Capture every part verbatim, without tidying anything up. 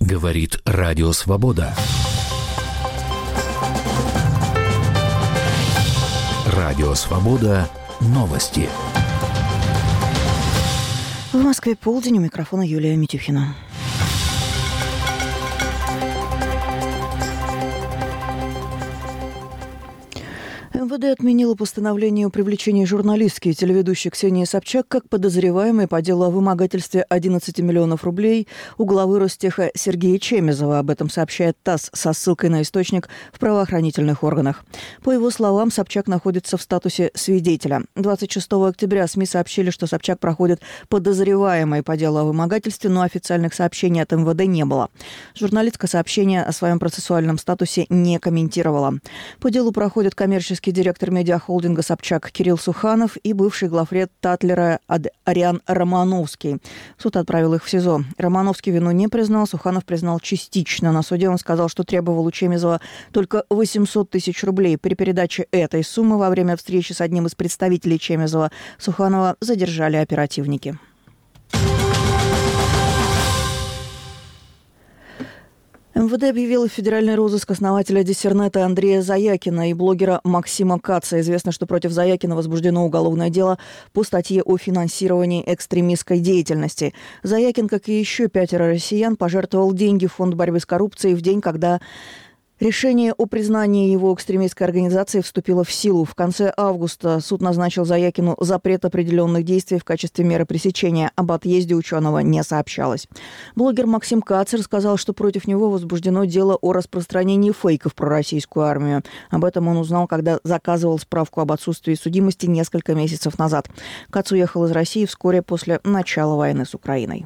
Говорит Радио Свобода. Радио Свобода. Новости. В Москве полдень, у микрофона Юлия Митюхина. эм вэ дэ отменило постановление о привлечении журналистки и телеведущей Ксении Собчак как подозреваемой по делу о вымогательстве одиннадцати миллионов рублей у главы Ростеха Сергея Чемезова. Об этом сообщает ТАСС со ссылкой на источник в правоохранительных органах. По его словам, Собчак находится в статусе свидетеля. двадцать шестого октября СМИ сообщили, что Собчак проходит подозреваемой по делу о вымогательстве, но официальных сообщений от эм вэ дэ не было. Журналистка сообщение о своем процессуальном статусе не комментировала. По делу проходят коммерческий директор медиахолдинга «Собчак» Кирилл Суханов и бывший главред Татлера Ариан Романовский. Суд отправил их в СИЗО. Романовский вину не признал, Суханов признал частично. На суде он сказал, что требовал у Чемезова только восемьсот тысяч рублей. При передаче этой суммы во время встречи с одним из представителей Чемезова Суханова задержали оперативники. эм вэ дэ объявила федеральный розыск основателя Диссернета Андрея Заякина и блогера Максима Каца. Известно, что против Заякина возбуждено уголовное дело по статье о финансировании экстремистской деятельности. Заякин, как и еще пятеро россиян, пожертвовал деньги в фонд борьбы с коррупцией в день, когда решение о признании его экстремистской организации вступило в силу. В конце августа суд назначил Заякину запрет определенных действий в качестве меры пресечения. Об отъезде ученого не сообщалось. Блогер Максим Кац рассказал, что против него возбуждено дело о распространении фейков про российскую армию. Об этом он узнал, когда заказывал справку об отсутствии судимости несколько месяцев назад. Кац уехал из России вскоре после начала войны с Украиной.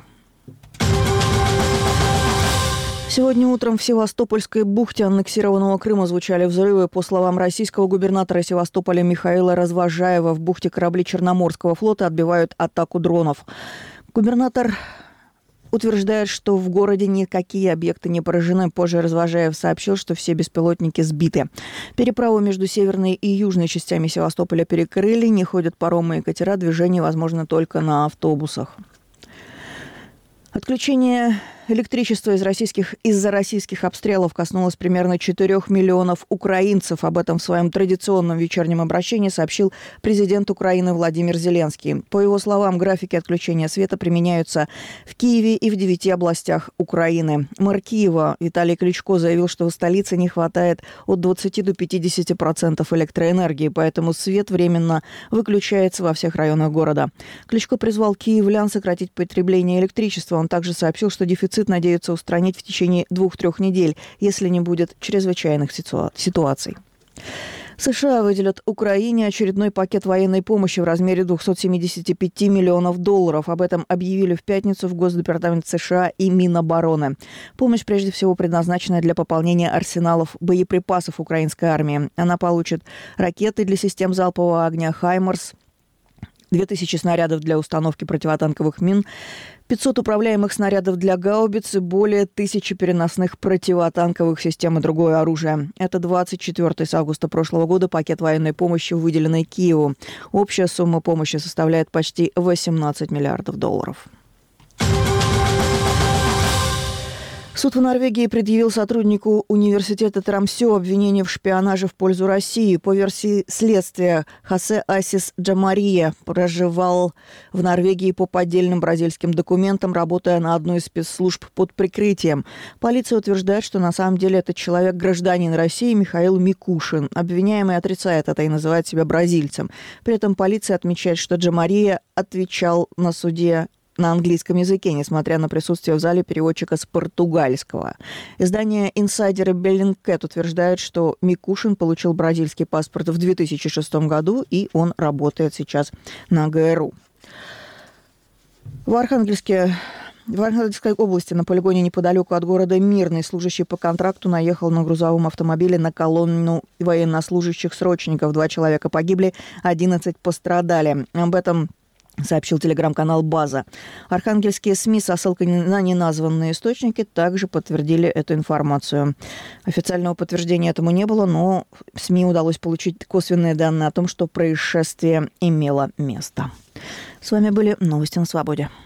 Сегодня утром в Севастопольской бухте аннексированного Крыма звучали взрывы. По словам российского губернатора Севастополя Михаила Развожаева, в бухте корабли Черноморского флота отбивают атаку дронов. Губернатор утверждает, что в городе никакие объекты не поражены. Позже Развожаев сообщил, что все беспилотники сбиты. Переправу между северной и южной частями Севастополя перекрыли. Не ходят паромы и катера. Движение возможно только на автобусах. Отключение электричества из российских, из-за российских обстрелов коснулось примерно четырёх миллионов украинцев. Об этом в своем традиционном вечернем обращении сообщил президент Украины Владимир Зеленский. По его словам, графики отключения света применяются в Киеве и в девяти областях Украины. Мэр Киева Виталий Кличко заявил, что в столице не хватает от двадцати до пятидесяти процентов электроэнергии, поэтому свет временно выключается во всех районах города. Кличко призвал киевлян сократить потребление электричества. Он также сообщил, что дефицит надеются устранить в течение двух-трех недель, если не будет чрезвычайных ситуаций. США выделят Украине очередной пакет военной помощи в размере двухсот семидесяти пяти миллионов долларов. Об этом объявили в пятницу в Госдепартамент США и Минобороны. Помощь прежде всего предназначена для пополнения арсеналов боеприпасов украинской армии. Она получит ракеты для систем залпового огня «Хаймарс», две тысячи снарядов для установки противотанковых мин, пятьсот управляемых снарядов для гаубиц и более тысячи переносных противотанковых систем и другое оружие. Это двадцать четвёртый с августа прошлого года пакет военной помощи, выделенный Киеву. Общая сумма помощи составляет почти восемнадцать миллиардов долларов. Суд в Норвегии предъявил сотруднику университета Тромсё обвинение в шпионаже в пользу России. По версии следствия, Хосе Асис Джамария проживал в Норвегии по поддельным бразильским документам, работая на одной из спецслужб под прикрытием. Полиция утверждает, что на самом деле этот человек гражданин России Михаил Микушин. Обвиняемый отрицает это и называет себя бразильцем. При этом полиция отмечает, что Джамария отвечал на суде на английском языке, несмотря на присутствие в зале переводчика с португальского. Издание «Инсайдер» и «Беллингкэт» утверждает, что Микушин получил бразильский паспорт в две тысячи шестом году, и он работает сейчас на гэ эр у. В Архангельске В Архангельской области на полигоне неподалеку от города Мирный служащий по контракту наехал на грузовом автомобиле на колонну военнослужащих-срочников. Два человека погибли, одиннадцать пострадали. Об этом сообщил телеграм-канал «База». Архангельские СМИ со ссылкой на неназванные источники также подтвердили эту информацию. Официального подтверждения этому не было, но СМИ удалось получить косвенные данные о том, что происшествие имело место. С вами были новости на свободе.